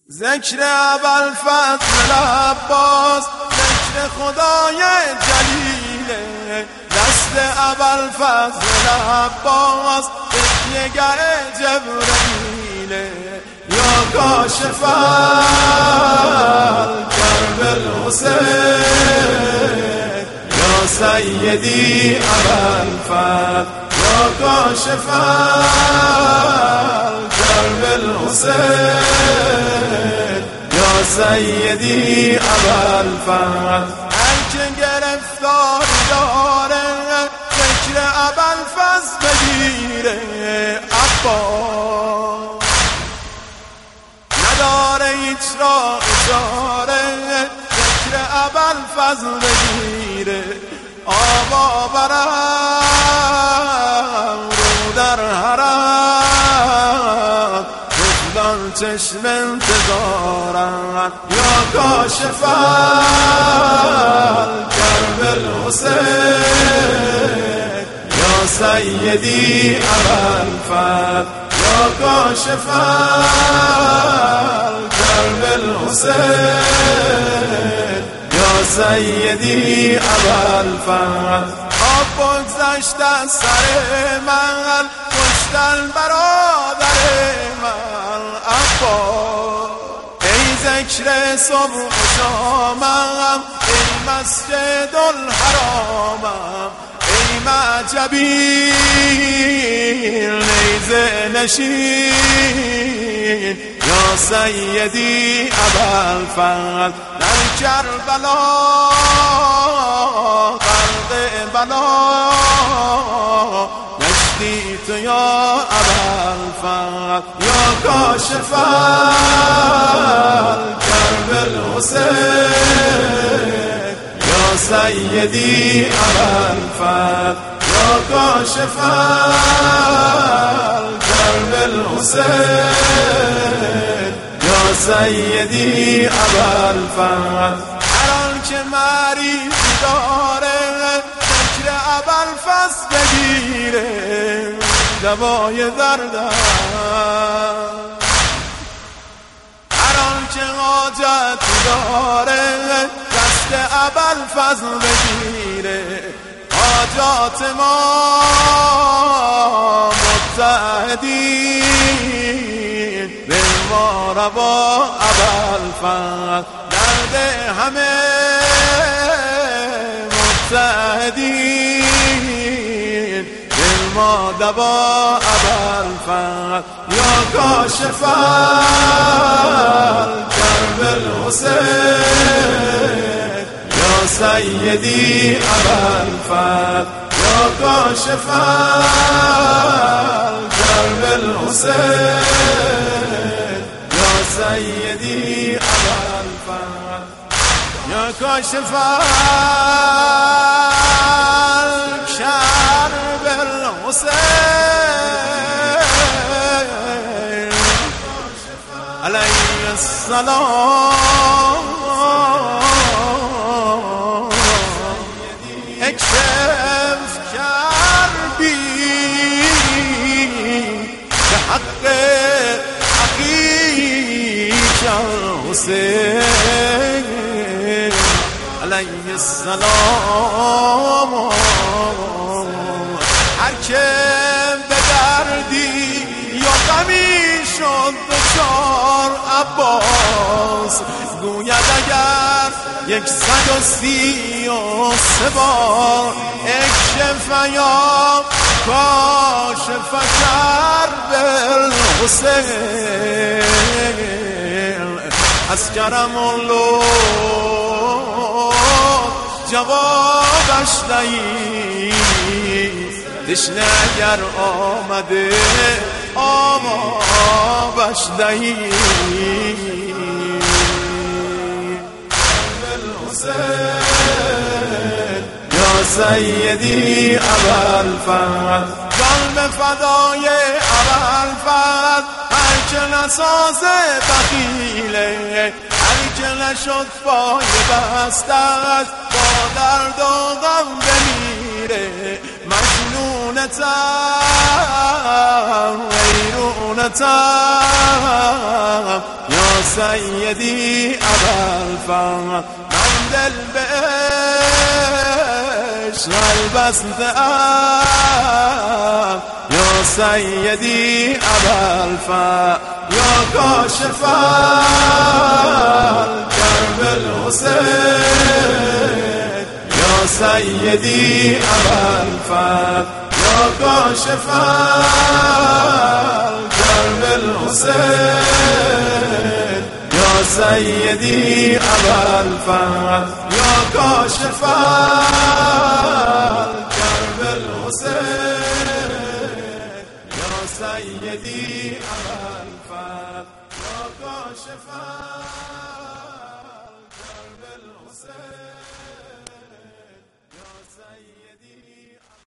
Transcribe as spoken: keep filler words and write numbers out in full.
ذکر ابوالفضل عباس، ذکر خدای جلیله، دست ابوالفضل عباس تکیه‌گر جبرئیله. یا کاشف کرب الحسین، یا سیدی ابوالفضل، یا کاشف کرب الحسین، یا سیدی ابوالفضل. هر که گرفتار داره ذکر ابوالفضل بگیره، عباس نداره هیچ را اجاره، ذکر ابوالفضل بگیره. آبا برم رو در حرم، گفتان چشم انتظارم. یا کاشف کرب الحسین، یا سیدی ابوالفضل، یا کاشف کرب الحسین، یا سیدی ابوالفضل. آب بگذشت از سر من، کشتن برادر من، عباس ای ذکر صبح و شامم، ای مسجد الحرامم، ای معجبی نیزه نشین، یا سیدی ابوالفضل. در کربلا غرق بلا گشتی تو یا ابوالفضل، یا کاشف کرب الحسین، یا سیدی ابوالفضل، یا کاشف کرب الحسین، یا سیدی ابوالفضل. هر آن که مریضی داره ذکر ابوالفضل بگیره، دوای دردم. هر آن که حاجت داره دست ابوالفضل بگیره، حاجات ما متحدین، به ما روا ابوالفضل. درد همه متحدین، به ما دوا ابوالفضل. یا کاشف کرب الحسین، یا سیدی ابوالفضل، یا کاشف کرب الحسین، یا سیدی ابوالفضل، یا کاشف کرب الحسین، علیه السلام. اکشف کربی به حق اخیک الحسین، علیه السلام. هر که به دردی یا غمی شد دچار عباس، گوید اگر یکصد و سی و سه بار اکشف یا کاشف کرب الحسین، از کرم الله جوابش دهی. تشنه اگر آمده آبش دهی. یا سیدی ابوالفضل، جان به فدای ابوالفضل. هر که نساز بخیله، هر که نشد پای بسته است، با درد و غم بمیره. مجنون ويلونتم ويلونتم يا سيدي أبا الفضل من دل بعشق البسطة يا سيدي أبا الفضل يا كاشف الكرب الحسين يا سيدي أبا الفضل يا كاشف الكرب الحسين يا سيدي أبا الفضل يا كاشف الكرب الحسين يا سيدي أبا الفضل يا كاشف الكرب الحسين